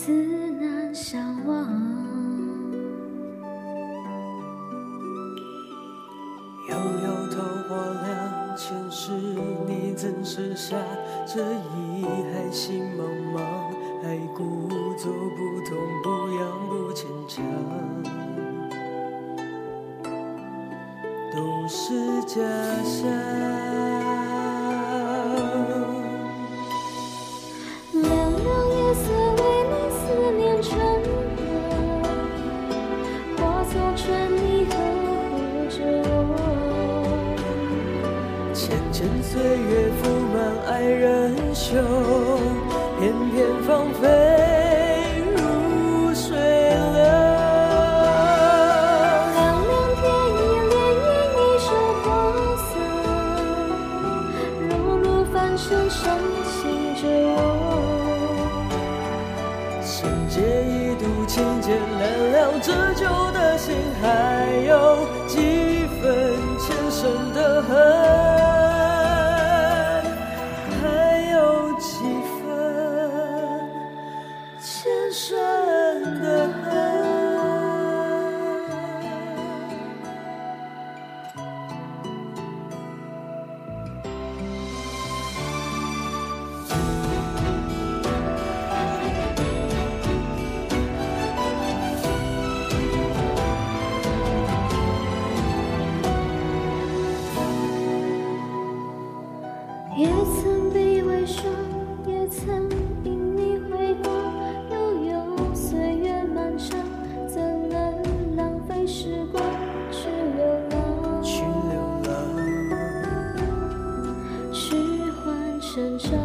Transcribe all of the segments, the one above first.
自难相忘。 遥遥桃花凉，前世你怎舍下这一海心茫茫？爱故作不痛不痒不牵强，都是假象。 凉凉夜色为你思念成河，化作春泥呵护着我。 浅浅岁月覆满爱人袖，片片芳菲如水流。 凉凉天意涟漪一身黄色，如如凡尘伤心着我。 圣洁一度情渐难了，这旧的心还有几分前生的恨。前生的恨。 也曾卑微伤，也曾因你回光。悠悠岁月漫长，怎能浪费时光去流浪？去换成长。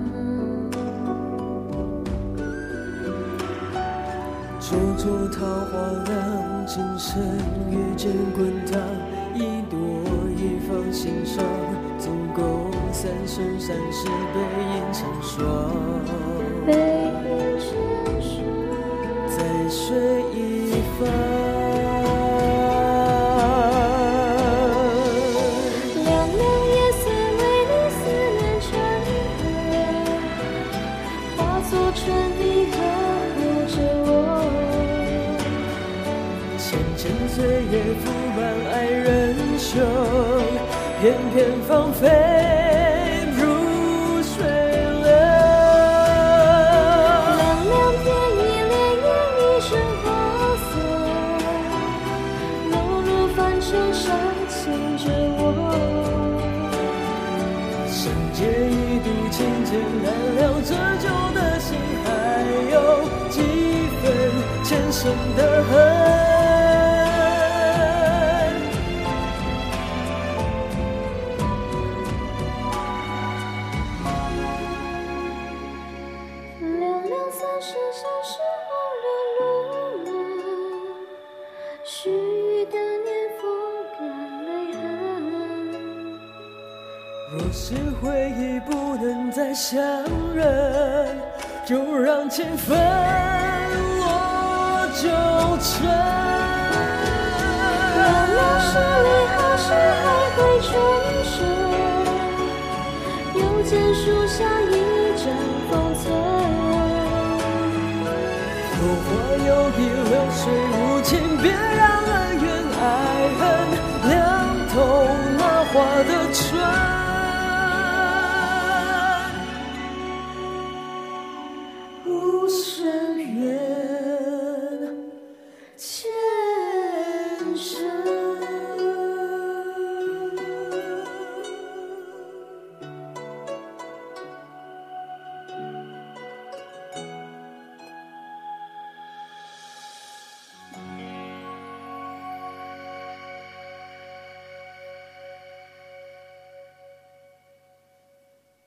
灼灼桃花凉，今生月见滚烫，一朵一放心上，总够三生三世背影成双。 背影成双， 在水一方。 凉凉夜色为你思念成河，化作春泥呵护着我。 浅浅岁月覆满爱人袖，片片芳菲如水流。 凉凉天意涟漪一身黄色，如如凡尘伤心着我。 圣洁一度情渐难了，这旧的心还有几分前生的恨。 凉凉三世相识恍然落寞，须臾的年风干泪痕。 若是回忆不能再相认，就让情分落九尘。 凉凉十里何时还会重生？又见树下一盏风存。 落花有意，流水无情，别让恩怨爱恨凉透那花的春。无声远。